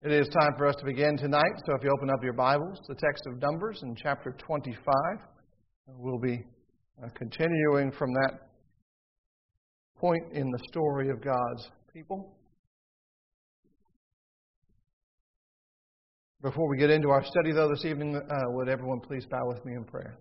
It is time for us to begin tonight, so if you open up your Bibles, the text of Numbers in chapter 25, we'll be continuing from that point in the story of God's people. Before we get into our study, though, this evening, would everyone please bow with me in prayer?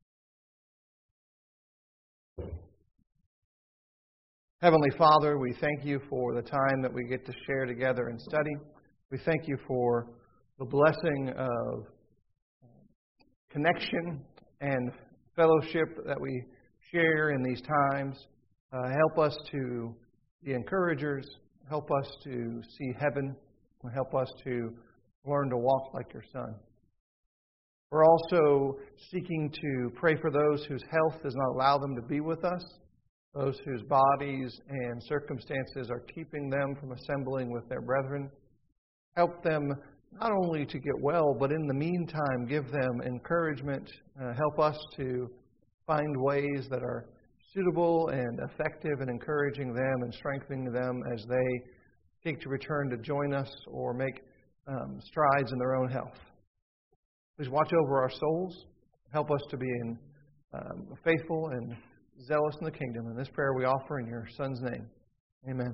Heavenly Father, we thank you for the time that we get to share together and study. We thank you for the blessing of connection and fellowship that we share in these times. Help us to be encouragers. Help us to see heaven. Help us to learn to walk like your Son. We're also seeking to pray for those whose health does not allow them to be with us, those whose bodies and circumstances are keeping them from assembling with their brethren. Help them not only to get well, but in the meantime, give them encouragement. Help us to find ways that are suitable and effective in encouraging them and strengthening them as they seek to return to join us or make strides in their own health. Please watch over our souls. Help us to be faithful and zealous in the kingdom. And this prayer we offer in your Son's name. Amen.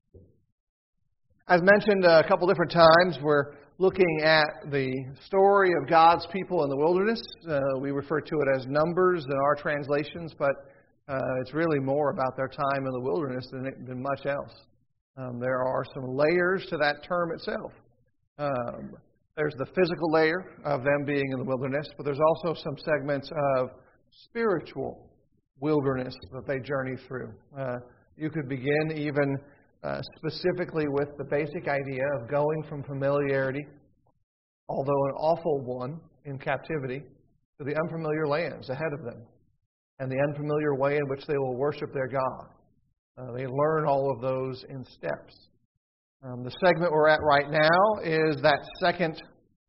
As mentioned a couple different times, we're looking at the story of God's people in the wilderness. We refer to it as Numbers in our translations, but it's really more about their time in the wilderness than much else. There are some layers to that term itself. There's the physical layer of them being in the wilderness, but there's also some segments of spiritual wilderness that they journey through. You could begin even specifically with the basic idea of going from familiarity, although an awful one in captivity, to the unfamiliar lands ahead of them and the unfamiliar way in which they will worship their God. They learn all of those in steps. The segment we're at right now is that second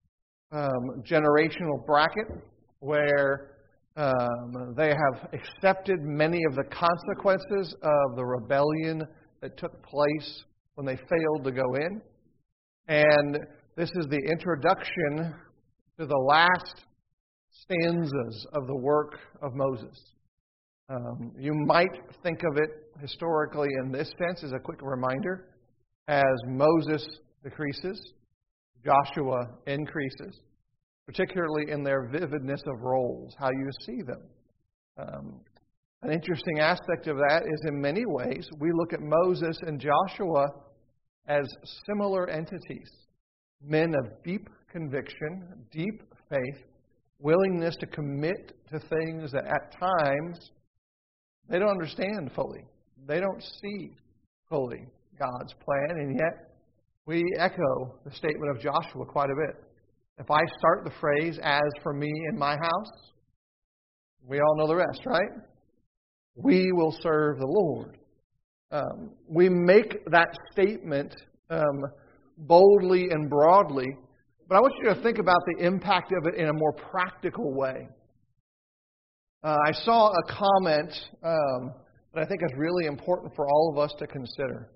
generational bracket where they have accepted many of the consequences of the rebellion that took place when they failed to go in. And this is the introduction to the last stanzas of the work of Moses. You might think of it historically in this sense as a quick reminder. As Moses decreases, Joshua increases, particularly in their vividness of roles, how you see them. An interesting aspect of that is in many ways we look at Moses and Joshua as similar entities, men of deep conviction, deep faith, willingness to commit to things that at times they don't understand fully. They don't see fully God's plan, and yet we echo the statement of Joshua quite a bit. If I start the phrase, "as for me and my house," we all know the rest, right? We will serve the Lord. We make that statement boldly and broadly, but I want you to think about the impact of it in a more practical way. I saw a comment that I think is really important for all of us to consider.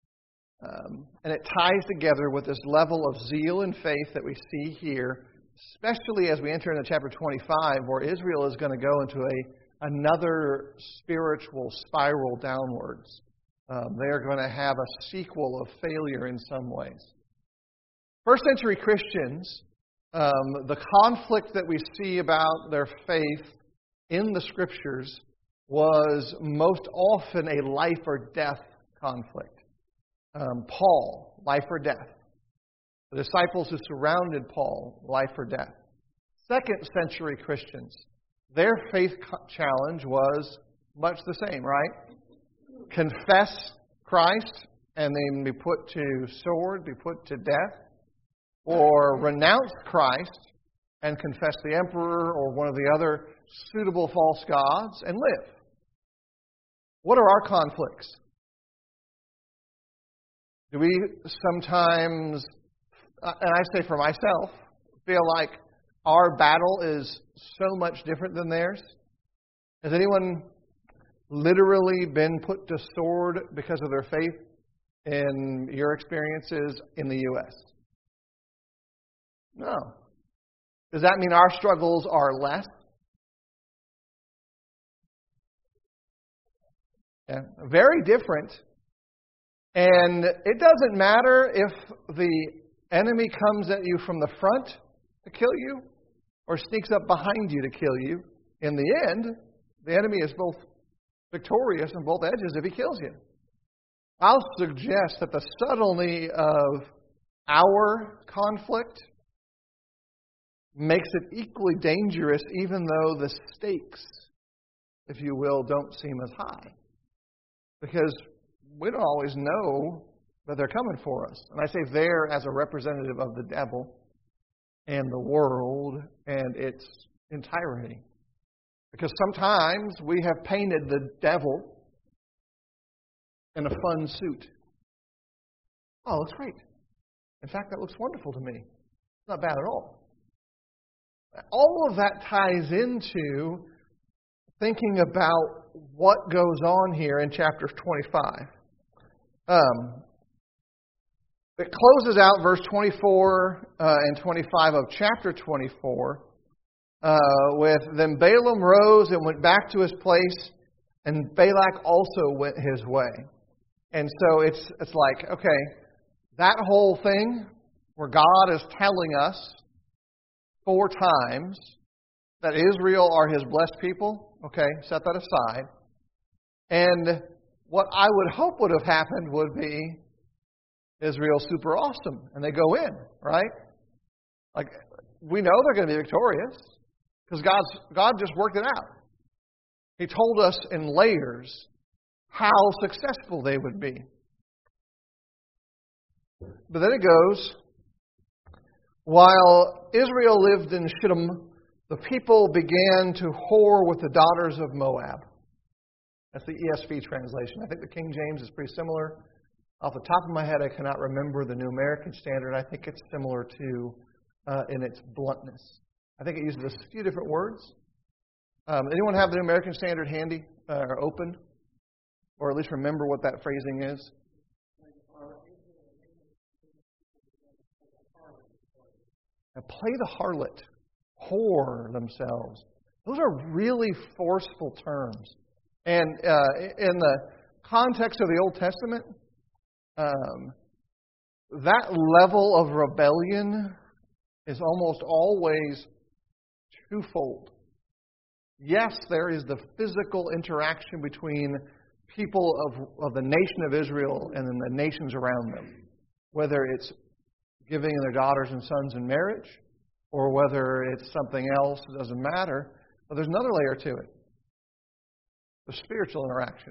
And it ties together with this level of zeal and faith that we see here, especially as we enter into chapter 25, where Israel is going to go into another spiritual spiral downwards. They are going to have a sequel of failure in some ways. First century Christians, the conflict that we see about their faith in the Scriptures was most often a life or death conflict. Paul, life or death. The disciples who surrounded Paul, life or death. Second century Christians, their faith challenge was much the same, right? Confess Christ and then be put to sword, be put to death, or renounce Christ and confess the emperor or one of the other suitable false gods and live. What are our conflicts? Do we sometimes, and I say for myself, feel like our battle is so much different than theirs? Has anyone literally been put to sword because of their faith in your experiences in the U.S.? No. Does that mean our struggles are less? Yeah, very different. And it doesn't matter if the enemy comes at you from the front to kill you or sneaks up behind you to kill you. In the end, the enemy is both victorious on both edges if he kills you. I'll suggest that the subtlety of our conflict makes it equally dangerous, even though the stakes, if you will, don't seem as high. Because we don't always know that they're coming for us. And I say they're as a representative of the devil and the world and its entirety. Because sometimes we have painted the devil in a fun suit. Oh, looks great. In fact, that looks wonderful to me. It's not bad at all. All of that ties into thinking about what goes on here in chapter 25. It closes out verse 24 and 25 of chapter 24 with, then Balaam rose and went back to his place, and Balak also went his way. And so it's like, okay, that whole thing where God is telling us 4 times that Israel are His blessed people, okay, set that aside. And what I would hope would have happened would be Israel's super awesome, and they go in, right? Like, we know they're going to be victorious because God just worked it out. He told us in layers how successful they would be. But then it goes, while Israel lived in Shittim, the people began to whore with the daughters of Moab. That's the ESV translation. I think the King James is pretty similar. Off the top of my head, I cannot remember the New American Standard. I think it's similar to in its bluntness. I think it uses a few different words. Anyone have the New American Standard handy or open? Or at least remember what that phrasing is? Now, play the harlot, whore themselves. Those are really forceful terms. And in the context of the Old Testament, that level of rebellion is almost always twofold. Yes, there is the physical interaction between people of the nation of Israel and then the nations around them. Whether it's giving their daughters and sons in marriage, or whether it's something else, it doesn't matter. But there's another layer to it. The spiritual interaction.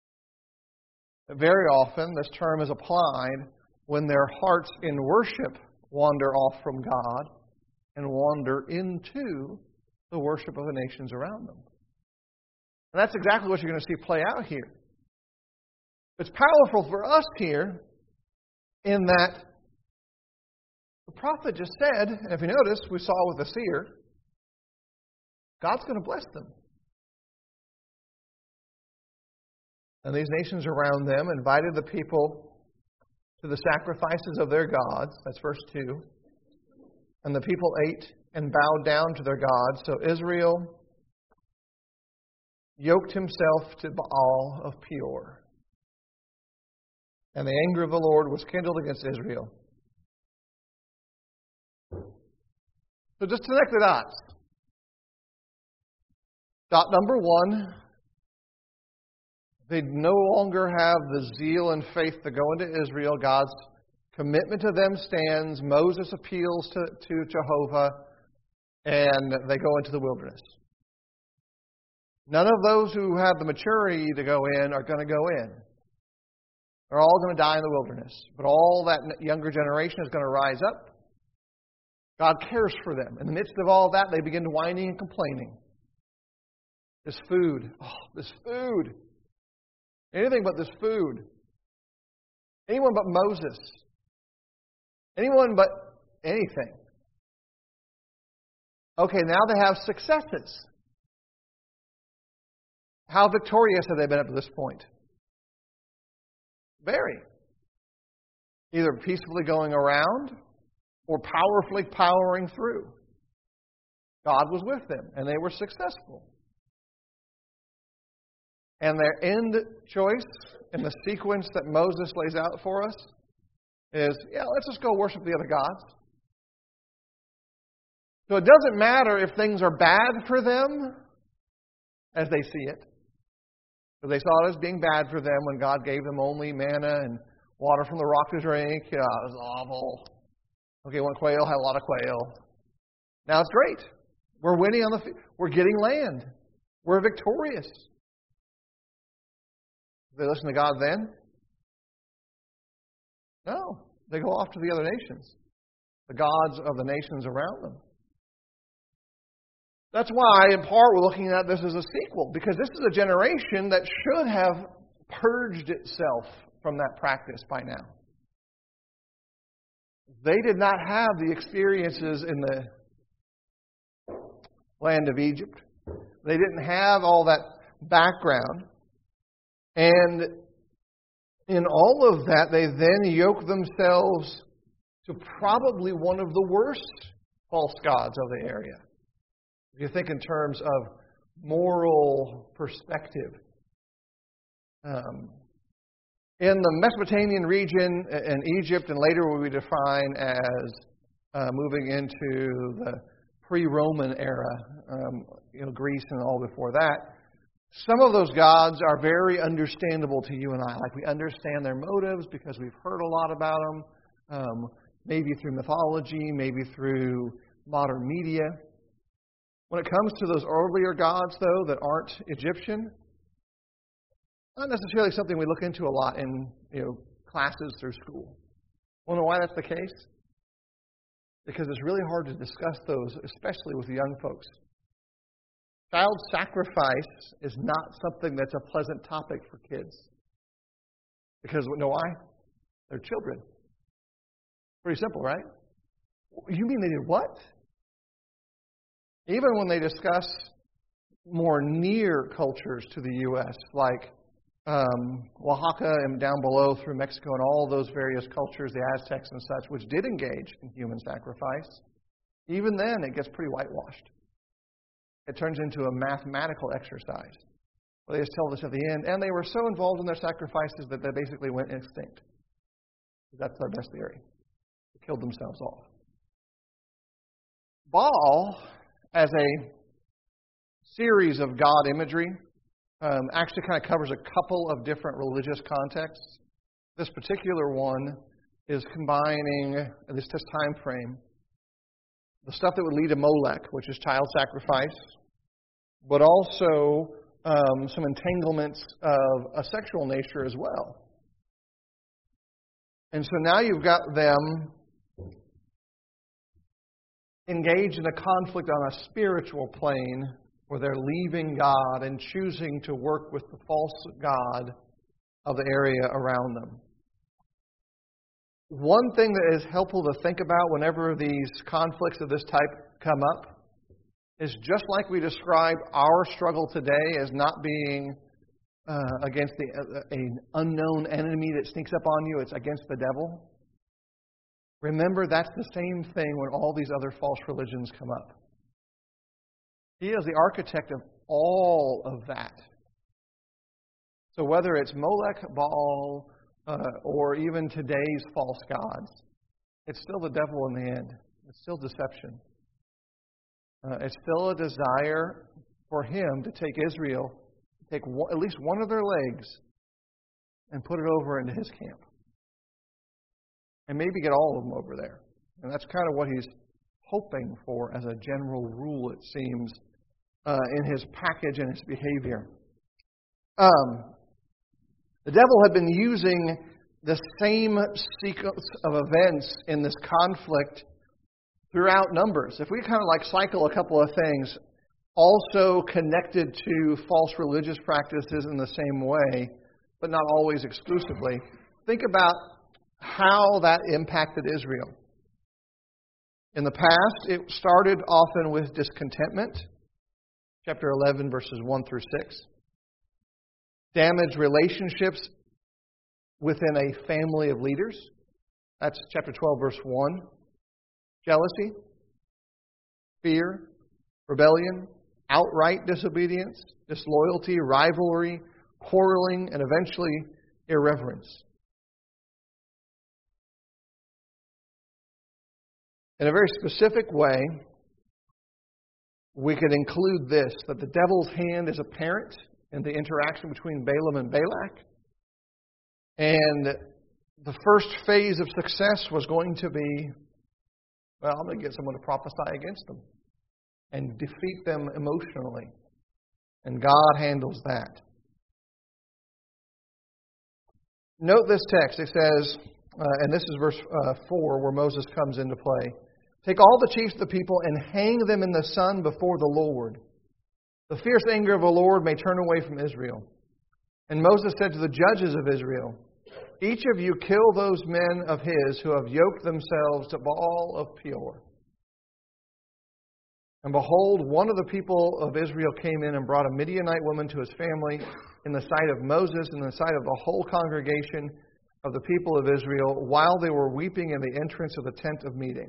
Very often, this term is applied when their hearts in worship wander off from God and wander into the worship of the nations around them. And that's exactly what you're going to see play out here. It's powerful for us here in that the prophet just said, and if you notice, we saw with the seer, God's going to bless them. And these nations around them invited the people to the sacrifices of their gods. That's verse 2. And the people ate and bowed down to their gods. So Israel yoked himself to Baal of Peor. And the anger of the Lord was kindled against Israel. So just connect the dots. Dot number 1. They no longer have the zeal and faith to go into Israel. God's commitment to them stands. Moses appeals to Jehovah, and they go into the wilderness. None of those who have the maturity to go in are going to go in. They're all going to die in the wilderness. But all that younger generation is going to rise up. God cares for them. In the midst of all that, they begin whining and complaining. This food. Oh, this food. Anything but this food. Anyone but Moses. Anyone but anything. Okay, now they have successes. How victorious have they been up to this point? Very. Either peacefully going around, or powerfully powering through. God was with them, and they were successful. And their end choice in the sequence that Moses lays out for us is, let's just go worship the other gods. So it doesn't matter if things are bad for them as they see it. Because they saw it as being bad for them when God gave them only manna and water from the rock to drink. It was awful. Okay, one quail, had a lot of quail. Now it's great. We're winning on the field. We're getting land. We're victorious. Did they listen to God then? No. They go off to the other nations, the gods of the nations around them. That's why, in part, we're looking at this as a sequel, because this is a generation that should have purged itself from that practice by now. They did not have the experiences in the land of Egypt. They didn't have all that background. And in all of that, they then yoke themselves to probably one of the worst false gods of the area. If you think in terms of moral perspective. In the Mesopotamian region, in Egypt, and later what we define as moving into the pre-Roman era, Greece and all before that, some of those gods are very understandable to you and I. Like, we understand their motives because we've heard a lot about them, maybe through mythology, maybe through modern media. When it comes to those earlier gods, though, that aren't Egyptian, not necessarily something we look into a lot in classes through school. Want to know why that's the case? Because it's really hard to discuss those, especially with young folks. Child sacrifice is not something that's a pleasant topic for kids. Because, you know why? They're children. Pretty simple, right? You mean they did what? Even when they discuss more near cultures to the U.S., like Oaxaca and down below through Mexico and all those various cultures, the Aztecs and such, which did engage in human sacrifice, even then it gets pretty whitewashed. It turns into a mathematical exercise. Well, they just tell us at the end, and they were so involved in their sacrifices that they basically went extinct. That's their best theory. They killed themselves off. Baal, as a series of God imagery, actually kind of covers a couple of different religious contexts. This particular one is combining, in this time frame, the stuff that would lead to Molech, which is child sacrifice, but also some entanglements of a sexual nature as well. And so now you've got them engaged in a conflict on a spiritual plane where they're leaving God and choosing to work with the false god of the area around them. One thing that is helpful to think about whenever these conflicts of this type come up is, just like we describe our struggle today as not being against an unknown enemy that sneaks up on you, it's against the devil. Remember, that's the same thing when all these other false religions come up. He is the architect of all of that. So whether it's Molech, Baal, or even today's false gods, it's still the devil in the end. It's still deception. It's still a desire for him to take Israel, take at least one of their legs, and put it over into his camp. And maybe get all of them over there. And that's kind of what he's hoping for as a general rule, it seems, in his package and his behavior. The devil had been using the same sequence of events in this conflict throughout Numbers. If we kind of like cycle a couple of things, also connected to false religious practices in the same way, but not always exclusively, think about how that impacted Israel. In the past, it started often with discontentment. Chapter 11, verses 1 through 6. Damaged relationships within a family of leaders. That's chapter 12, verse 1. jealousy, fear, rebellion, outright disobedience, disloyalty, rivalry, quarreling, and eventually irreverence. In a very specific way, we could include this, that the devil's hand is apparent in the interaction between Balaam and Balak. And the first phase of success was going to be, well, I'm going to get someone to prophesy against them and defeat them emotionally. And God handles that. Note this text. It says, and this is verse 4 where Moses comes into play. Take all the chiefs of the people and hang them in the sun before the Lord. The fierce anger of the Lord may turn away from Israel. And Moses said to the judges of Israel, each of you kill those men of his who have yoked themselves to Baal of Peor. And behold, one of the people of Israel came in and brought a Midianite woman to his family in the sight of Moses and in the sight of the whole congregation of the people of Israel while they were weeping in the entrance of the tent of meeting.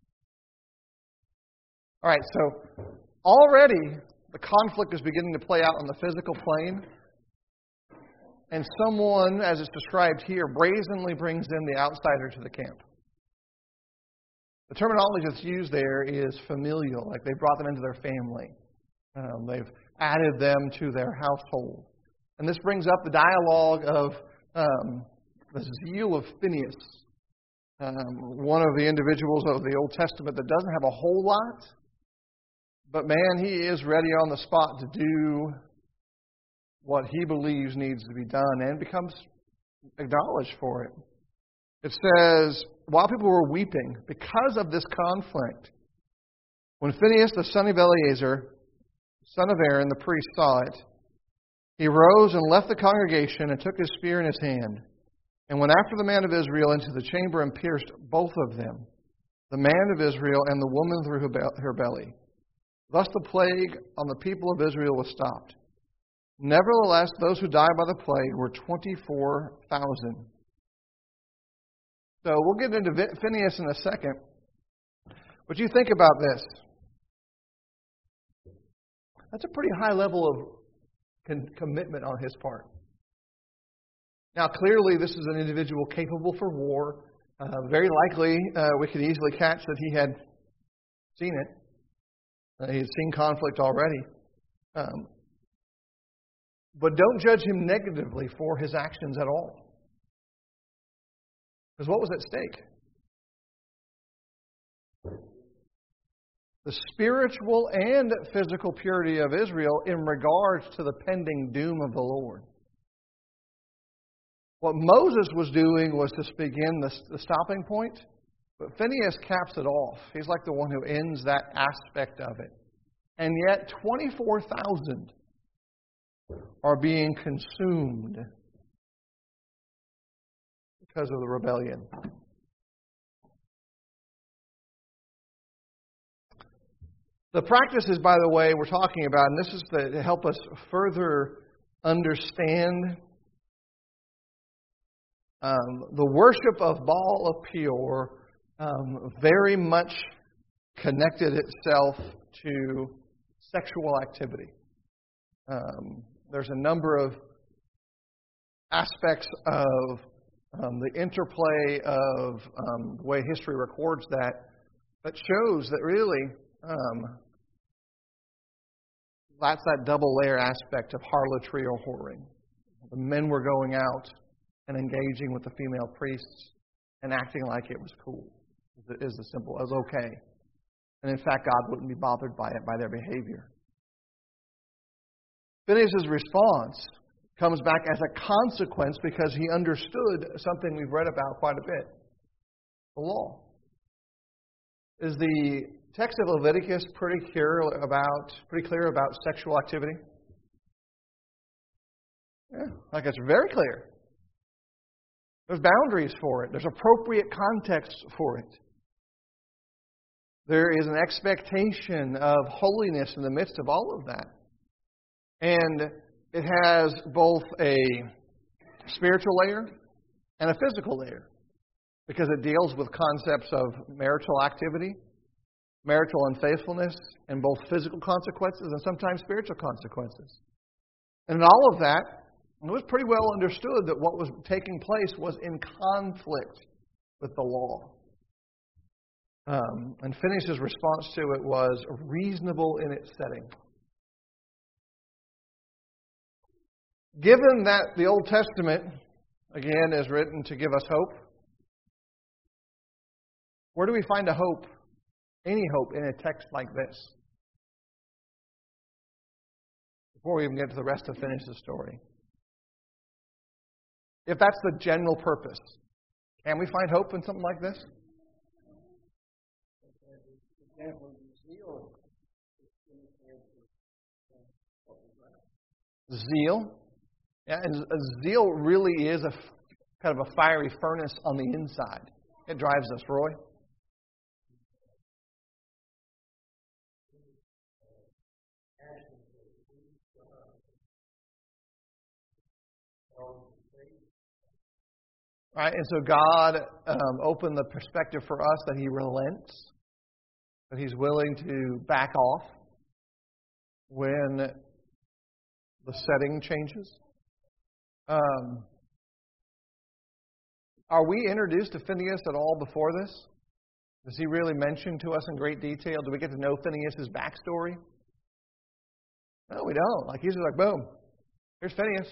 All right, so already the conflict is beginning to play out on the physical plane. And someone, as it's described here, brazenly brings in the outsider to the camp. The terminology that's used there is familial, like they brought them into their family. They've added them to their household. And this brings up the dialogue of the zeal of Phinehas, one of the individuals of the Old Testament that doesn't have a whole lot. But man, he is ready on the spot to do what he believes needs to be done and becomes acknowledged for it. It says, while people were weeping because of this conflict, when Phinehas, the son of Eleazar, son of Aaron, the priest, saw it, he rose and left the congregation and took his spear in his hand and went after the man of Israel into the chamber and pierced both of them, the man of Israel and the woman through her belly. Thus the plague on the people of Israel was stopped. Nevertheless, those who died by the plague were 24,000. So we'll get into Phinehas in a second. But you think about this. That's a pretty high level of commitment on his part. Now, clearly, this is an individual capable for war. Very likely, we could easily catch that he had seen it. He had seen conflict already. But don't judge him negatively for his actions at all. Because what was at stake? The spiritual and physical purity of Israel in regards to the pending doom of the Lord. What Moses was doing was to begin the stopping point, but Phinehas caps it off. He's like the one who ends that aspect of it. And yet 24,000 are being consumed because of the rebellion. The practices, by the way, we're talking about, and this is to help us further understand the worship of Baal of Peor very much connected itself to sexual activity. There's a number of aspects of the interplay of the way history records that shows that really that's that double layer aspect of harlotry or whoring. The men were going out and engaging with the female priests and acting like it was cool, is as simple as okay. And in fact, God wouldn't be bothered by it, by their behavior. Phinehas' response comes back as a consequence because he understood something we've read about quite a bit. The law. Is the text of Leviticus pretty clear about sexual activity? Yeah, like it's very clear. There's boundaries for it. There's appropriate context for it. There is an expectation of holiness in the midst of all of that. And it has both a spiritual layer and a physical layer. because it deals with concepts of marital activity, marital unfaithfulness, and both physical consequences and sometimes spiritual consequences. And in all of that, it was pretty well understood that what was taking place was in conflict with the law. And Phinehas' response to it was reasonable in its setting. Given that the Old Testament, again, is written to give us hope, where do we find a hope, any hope, in a text like this? Before we even get to the rest of Phinehas' story. If that's the general purpose, can we find hope in something like this? Zeal. Yeah, and zeal really is a kind of a fiery furnace on the inside. It drives us, Roy. Right, and so God opened the perspective for us that He relents, that He's willing to back off when the setting changes. Are we introduced to Phinehas at all before this? Does he really mention to us in great detail? Do we get to know Phinehas' backstory? No, we don't. Like, he's just like, boom, here's Phinehas.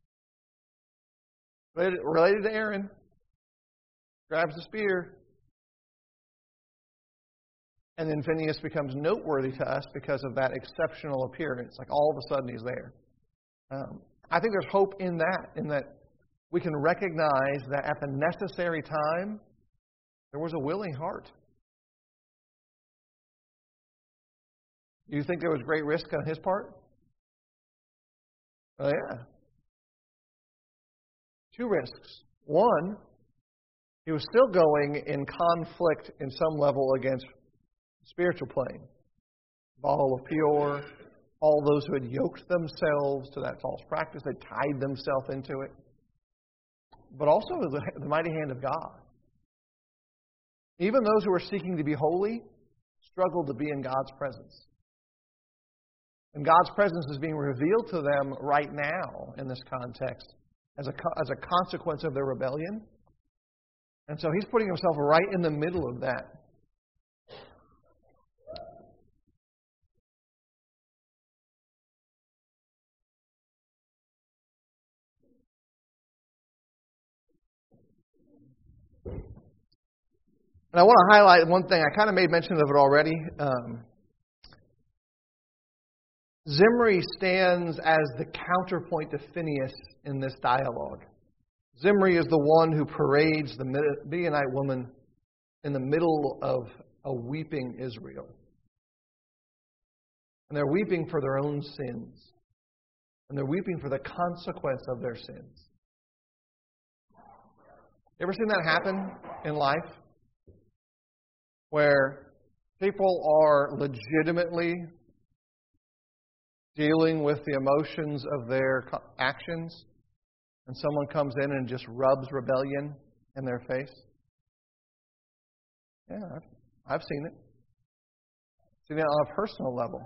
Related to Aaron. Grabs the spear. And then Phinehas becomes noteworthy to us because of that exceptional appearance. Like, all of a sudden he's there. I think there's hope in that we can recognize that at the necessary time, there was a willing heart. Do you think there was great risk on his part? Oh, yeah. Two risks. One, he was still going in conflict in some level against spiritual plane. Baal of Peor, all those who had yoked themselves to that false practice, they tied themselves into it. But also the mighty hand of God. Even those who were seeking to be holy struggled to be in God's presence. And God's presence is being revealed to them right now in this context as a consequence of their rebellion. And so He's putting Himself right in the middle of that. And I want to highlight one thing. I kind of made mention of it already. Zimri stands as the counterpoint to Phinehas in this dialogue. Zimri is the one who parades the Midianite woman in the middle of a weeping Israel. And they're weeping for their own sins. And they're weeping for the consequence of their sins. You ever seen that happen in life? Where people are legitimately dealing with the emotions of their actions, and someone comes in and just rubs rebellion in their face? Yeah, I've seen it. Seen it on a personal level.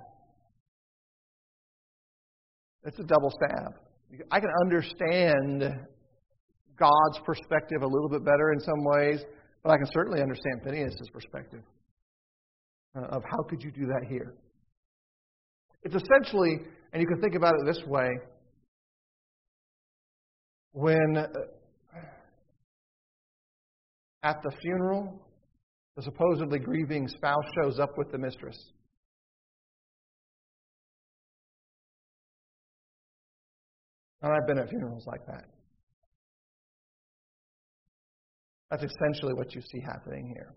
It's a double stab. I can understand God's perspective a little bit better in some ways, but I can certainly understand Phinehas' perspective of how could you do that here. It's essentially, and you can think about it this way, when at the funeral, the supposedly grieving spouse shows up with the mistress. And I've been at funerals like that. That's essentially what you see happening here.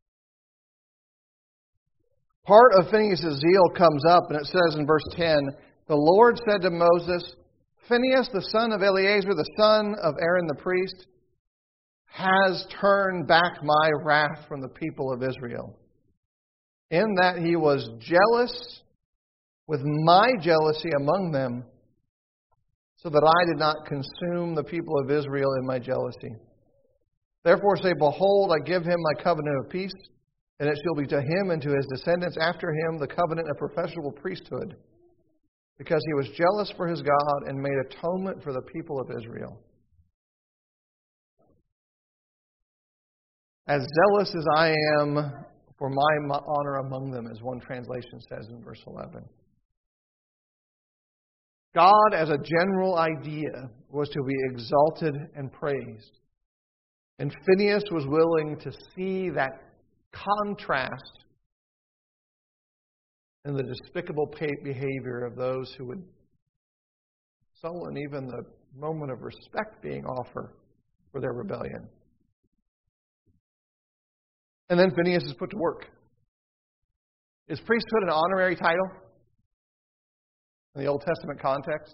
Part of Phinehas' zeal comes up, and it says in verse 10, the Lord said to Moses, Phinehas, the son of Eleazar, the son of Aaron the priest, has turned back my wrath from the people of Israel, in that he was jealous with my jealousy among them, so that I did not consume the people of Israel in my jealousy. Therefore say, Behold, I give him my covenant of peace, and it shall be to him and to his descendants after him the covenant of perpetual priesthood, because he was jealous for his God and made atonement for the people of Israel. As zealous as I am for my honor among them, as one translation says in verse 11. God, as a general idea, was to be exalted and praised. And Phinehas was willing to see that contrast in the despicable behavior of those who would sully even the moment of respect being offered for their rebellion. And then Phinehas is put to work. Is priesthood an honorary title in the Old Testament context?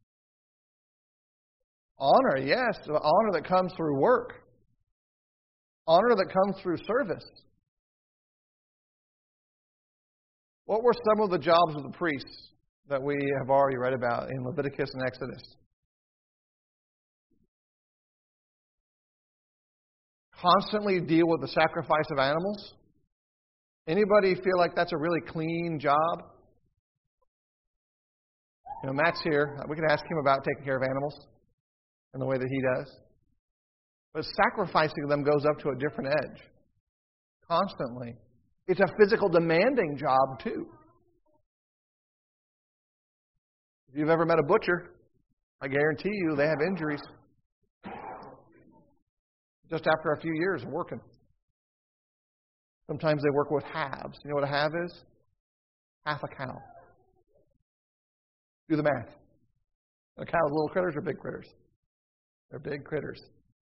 Honor, yes. Honor that comes through work. Honor that comes through service. What were some of the jobs of the priests that we have already read about in Leviticus and Exodus? Constantly deal with the sacrifice of animals. Anybody feel like that's a really clean job? You know, Matt's here. We can ask him about taking care of animals in the way that he does. But sacrificing them goes up to a different edge. Constantly. It's a physical demanding job too. If you've ever met a butcher, I guarantee you they have injuries just after a few years of working. Sometimes they work with halves. You know what a half is? Half a cow. Do the math. A cow's little critters or big critters? They're big critters.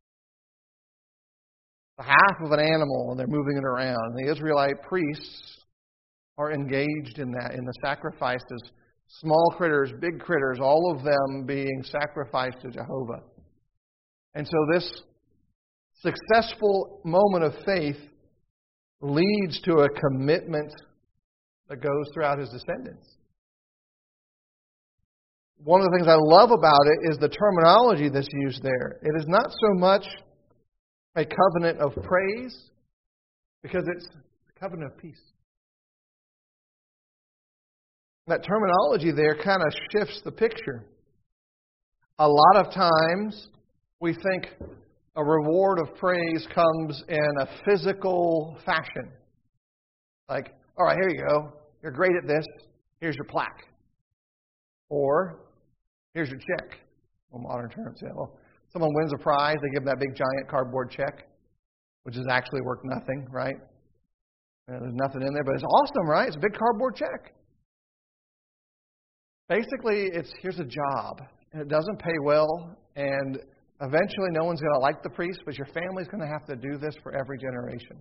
The half of an animal, and they're moving it around. The Israelite priests are engaged in that, in the sacrifices. Small critters, big critters, all of them being sacrificed to Jehovah. And so this successful moment of faith leads to a commitment that goes throughout his descendants. One of the things I love about it is the terminology that's used there. It is not so much a covenant of praise, because it's a covenant of peace. That terminology there kind of shifts the picture. A lot of times we think a reward of praise comes in a physical fashion. Like, all right, here you go. You're great at this. Here's your plaque. Or, here's your check. Well, modern terms, yeah. Well, someone wins a prize, they give them that big giant cardboard check, which is actually worth nothing, right? And there's nothing in there, but it's awesome, right? It's a big cardboard check. Basically, here's a job, and it doesn't pay well, and eventually no one's going to like the priest, but your family's going to have to do this for every generation.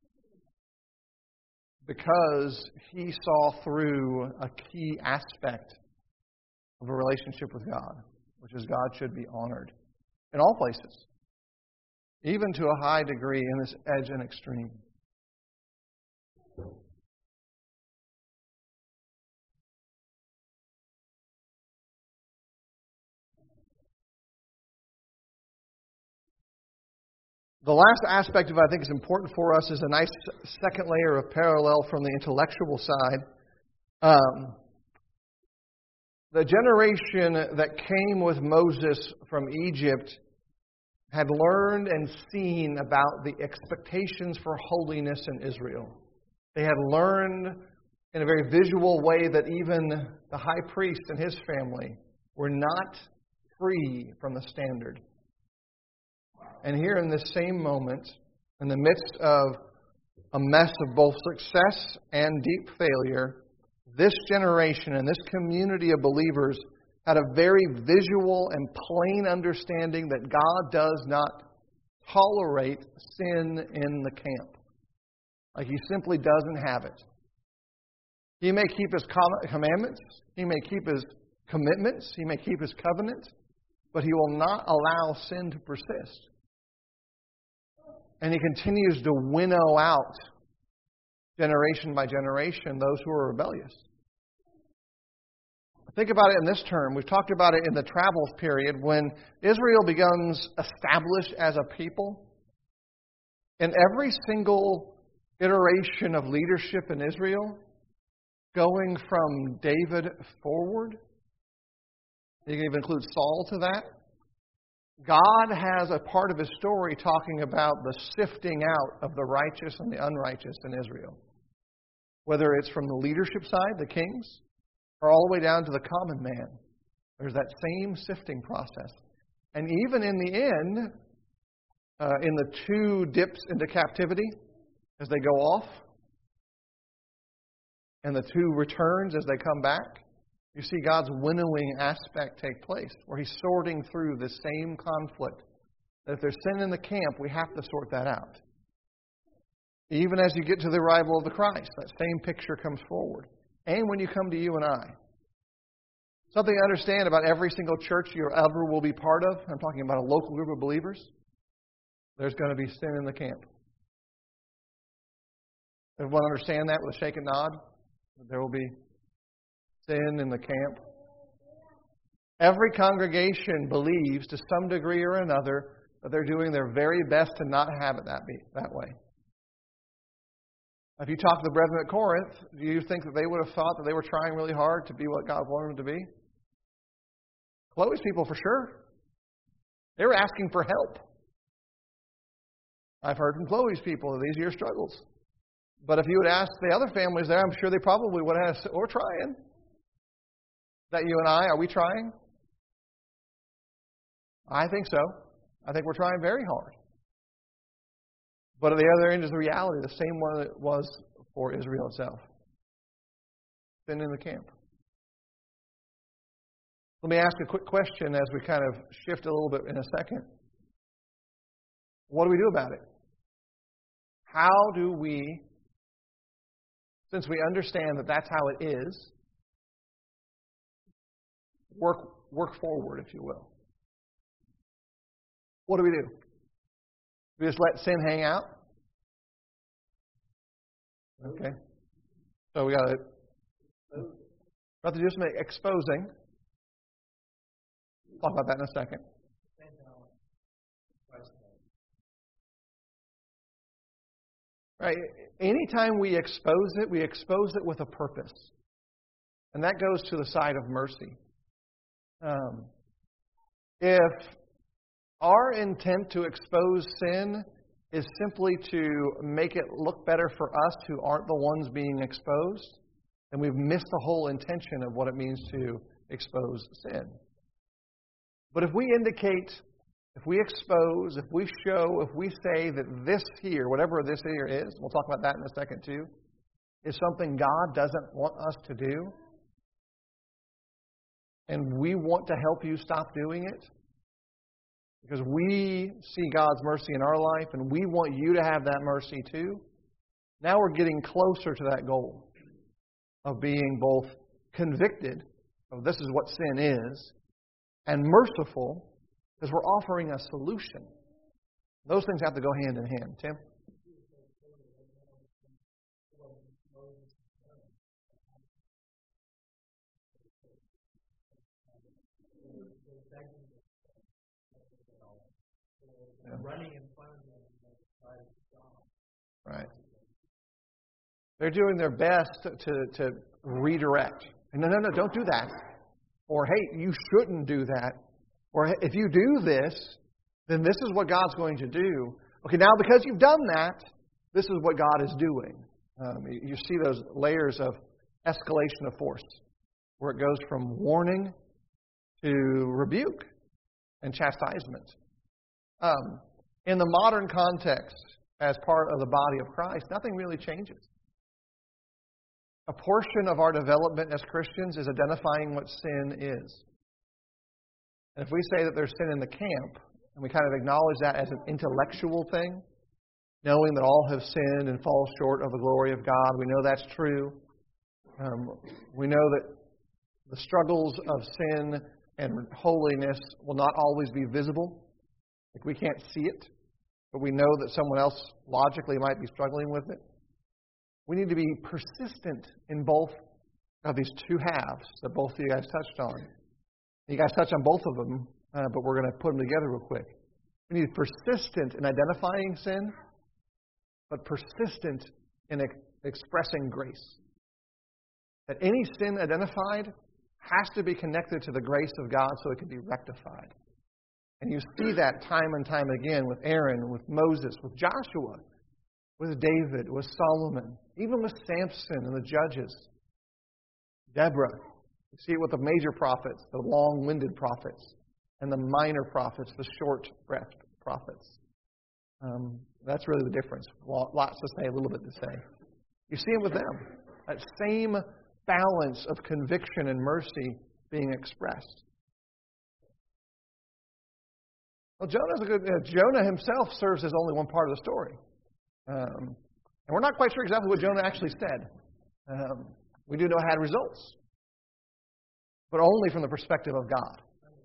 Because he saw through a key aspect of a relationship with God, which is God should be honored in all places, even to a high degree in this edge and extreme. The last aspect of it I think is important for us is a nice second layer of parallel from the intellectual side. The generation that came with Moses from Egypt had learned and seen about the expectations for holiness in Israel. They had learned in a very visual way that even the high priest and his family were not free from the standard. And here in this same moment, in the midst of a mess of both success and deep failure, this generation and this community of believers had a very visual and plain understanding that God does not tolerate sin in the camp. Like He simply doesn't have it. He may keep His commandments, He may keep His commitments, He may keep His covenant, but He will not allow sin to persist. And He continues to winnow out, generation by generation, those who are rebellious. Think about it in this term. We've talked about it in the travels period. When Israel becomes established as a people, in every single iteration of leadership in Israel, going from David forward, you can even include Saul to that, God has a part of His story talking about the sifting out of the righteous and the unrighteous in Israel. Whether it's from the leadership side, the kings, or all the way down to the common man. There's that same sifting process. And even in the end, in the two dips into captivity, as they go off, and the two returns as they come back, you see God's winnowing aspect take place, where He's sorting through the same conflict. That if there's sin in the camp, we have to sort that out. Even as you get to the arrival of the Christ, that same picture comes forward. And when you come to you and I. Something to understand about every single church you ever will be part of, I'm talking about a local group of believers, there's going to be sin in the camp. Everyone understand that with a shake and nod? There will be sin in the camp. Every congregation believes to some degree or another that they're doing their very best to not have it that way. If you talk to the brethren at Corinth, do you think that they would have thought that they were trying really hard to be what God wanted them to be? Chloe's people for sure. They were asking for help. I've heard from Chloe's people of these year struggles. But if you would ask the other families there, I'm sure they probably would have said, we're trying. Is that you and I? Are we trying? I think so. I think we're trying very hard. But at the other end is the reality, the same one that it was for Israel itself. Sin in the camp. Let me ask a quick question as we kind of shift a little bit in a second. What do we do about it? How do we, since we understand that that's how it is, work forward, if you will? What do? We just let sin hang out? Okay. So we got to do some exposing. Talk about that in a second. Right. Anytime we expose it with a purpose. And that goes to the side of mercy. If our intent to expose sin is simply to make it look better for us who aren't the ones being exposed, then we've missed the whole intention of what it means to expose sin. But if we indicate, if we expose, if we show, if we say that this here, whatever this here is, we'll talk about that in a second too, is something God doesn't want us to do, and we want to help you stop doing it, because we see God's mercy in our life, and we want you to have that mercy too. Now we're getting closer to that goal of being both convicted of this is what sin is, and merciful because we're offering a solution. Those things have to go hand in hand. Tim? Running in front of them. Right. They're doing their best to redirect. No, don't do that. Or, hey, you shouldn't do that. Or, if you do this, then this is what God's going to do. Okay, now because you've done that, this is what God is doing. You see those layers of escalation of force, where it goes from warning to rebuke and chastisement. In the modern context, as part of the body of Christ, nothing really changes. A portion of our development as Christians is identifying what sin is. And if we say that there's sin in the camp, and we kind of acknowledge that as an intellectual thing, knowing that all have sinned and fall short of the glory of God, we know that's true. We know that the struggles of sin and holiness will not always be visible. Like we can't see it, but we know that someone else logically might be struggling with it. We need to be persistent in both of these two halves that both of you guys touched on. You guys touched on both of them, but we're going to put them together real quick. We need to be persistent in identifying sin but persistent in expressing grace. That any sin identified has to be connected to the grace of God so it can be rectified. And you see that time and time again with Aaron, with Moses, with Joshua, with David, with Solomon, even with Samson and the judges, Deborah. You see it with the major prophets, the long-winded prophets, and the minor prophets, the short-breathed prophets. That's really the difference. Lots to say, a little bit to say. You see it with them. That same balance of conviction and mercy being expressed. Well, Jonah himself serves as only one part of the story. And we're not quite sure exactly what Jonah actually said. We do know it had results, but only from the perspective of God.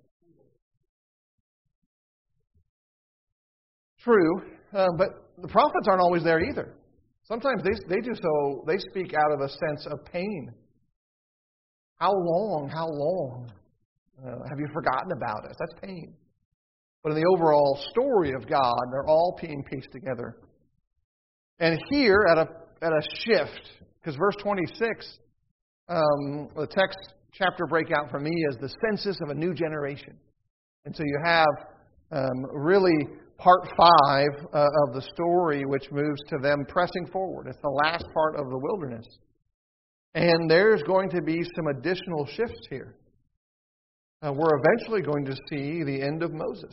True, but the prophets aren't always there either. Sometimes they do so, they speak out of a sense of pain. How long? How long? Have you forgotten about us? That's pain. But in the overall story of God, they're all being pieced together. And here, at a shift, because verse 26, the text chapter breakout for me is the census of a new generation. And so you have really part 5 of the story, which moves to them pressing forward. It's the last part of the wilderness. And there's going to be some additional shifts here. We're eventually going to see the end of Moses.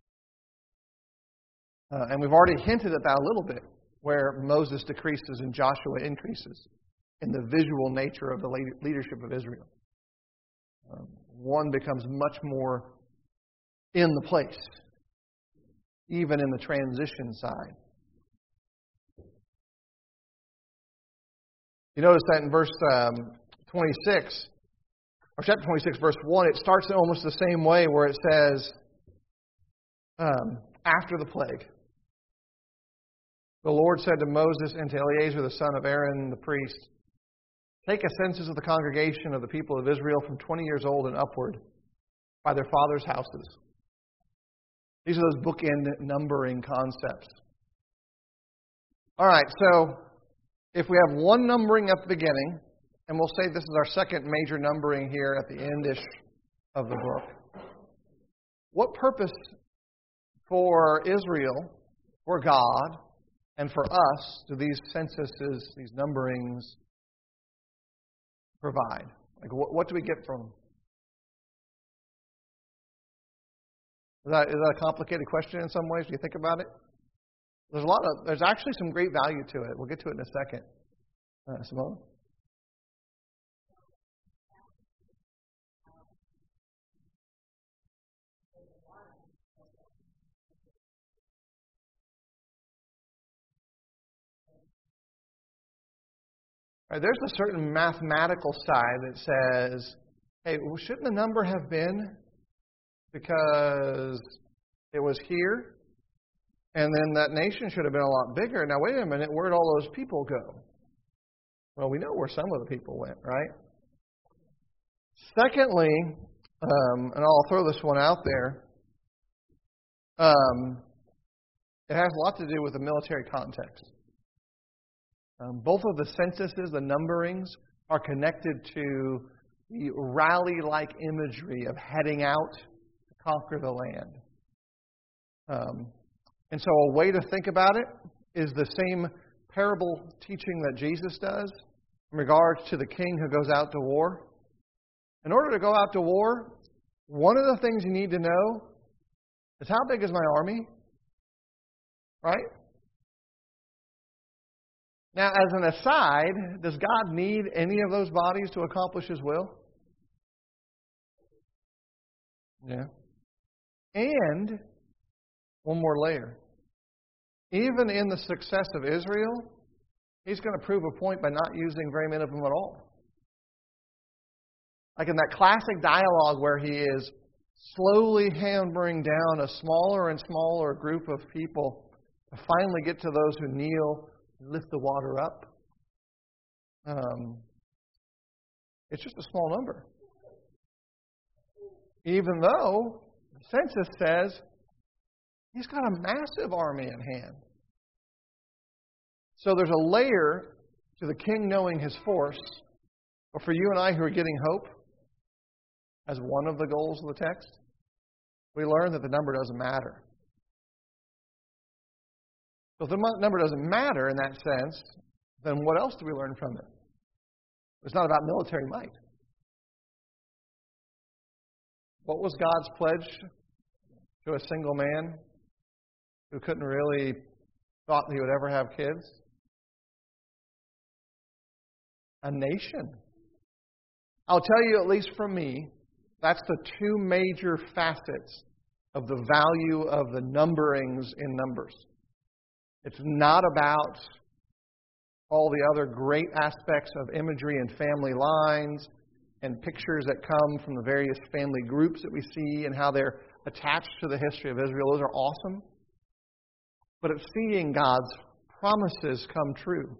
And we've already hinted at that a little bit, where Moses decreases and Joshua increases in the visual nature of the leadership of Israel. One becomes much more in the place, even in the transition side. You notice that in verse 26, or chapter 26, verse 1, it starts in almost the same way where it says, after the plague, the Lord said to Moses and to Eleazar, the son of Aaron, the priest, take a census of the congregation of the people of Israel from 20 years old and upward by their fathers' houses. These are those bookend numbering concepts. All right, so if we have one numbering at the beginning, and we'll say this is our second major numbering here at the end-ish of the book, what purpose for Israel, for God, and for us do these censuses, these numberings, provide? Like, what do we get from them? Is that a complicated question in some ways? Do you think about it? There's actually some great value to it. We'll get to it in a second. Simone? Right, there's a certain mathematical side that says, hey, well, shouldn't the number have been because it was here? And then that nation should have been a lot bigger. Now, wait a minute, where'd all those people go? Well, we know where some of the people went, right? Secondly, and I'll throw this one out there, it has a lot to do with the military context. Both of the censuses, the numberings, are connected to the rally-like imagery of heading out to conquer the land. And so a way to think about it is the same parable teaching that Jesus does in regards to the king who goes out to war. In order to go out to war, one of the things you need to know is how big is my army? Right? Now, as an aside, does God need any of those bodies to accomplish His will? Yeah. And one more layer. Even in the success of Israel, He's going to prove a point by not using very many of them at all. Like in that classic dialogue where He is slowly hammering down a smaller and smaller group of people to finally get to those who kneel, lift the water up. It's just a small number. Even though the census says He's got a massive army in hand. So there's a layer to the king knowing his force. But for you and I who are getting hope, as one of the goals of the text, we learn that the number doesn't matter. So if the number doesn't matter in that sense, then what else do we learn from it? It's not about military might. What was God's pledge to a single man who couldn't really thought he would ever have kids? A nation. I'll tell you, at least for me, that's the two major facets of the value of the numberings in Numbers. It's not about all the other great aspects of imagery and family lines and pictures that come from the various family groups that we see and how they're attached to the history of Israel. Those are awesome. But it's seeing God's promises come true.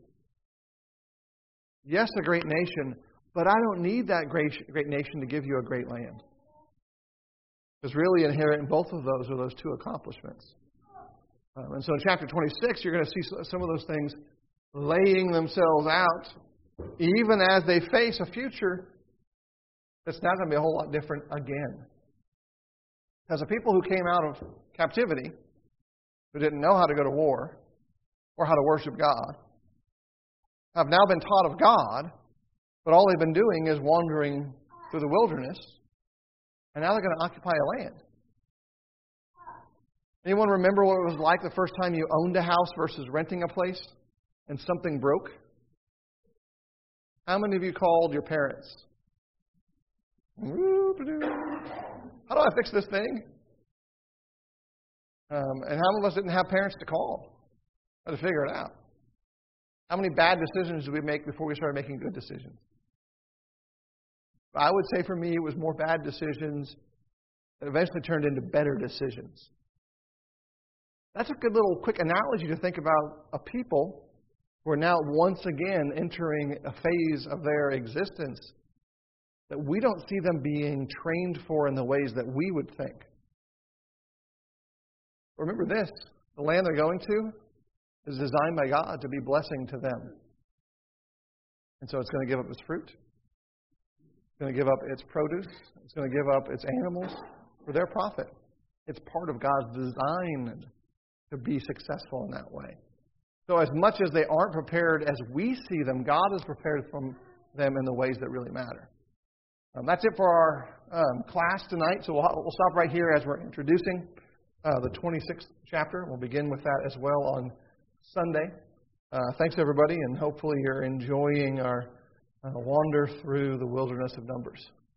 Yes, a great nation, but I don't need that great nation to give you a great land. Because really inherent in both of those are those two accomplishments. And so in chapter 26, you're going to see some of those things laying themselves out, even as they face a future that's not going to be a whole lot different again. As the people who came out of captivity, who didn't know how to go to war or how to worship God, have now been taught of God, but all they've been doing is wandering through the wilderness, and now they're going to occupy a land. Anyone remember what it was like the first time you owned a house versus renting a place and something broke? How many of you called your parents? How do I fix this thing? And how many of us didn't have parents to call? How to figure it out? How many bad decisions did we make before we started making good decisions? I would say for me it was more bad decisions that eventually turned into better decisions. That's a good little quick analogy to think about a people who are now once again entering a phase of their existence that we don't see them being trained for in the ways that we would think. Remember this, the land they're going to is designed by God to be blessing to them. And so it's going to give up its fruit. It's going to give up its produce. It's going to give up its animals for their profit. It's part of God's design to be successful in that way. So as much as they aren't prepared as we see them, God is prepared from them in the ways that really matter. That's it for our class tonight. So we'll stop right here as we're introducing the 26th chapter. We'll begin with that as well on Sunday. Thanks, everybody, and hopefully you're enjoying our wander through the wilderness of Numbers.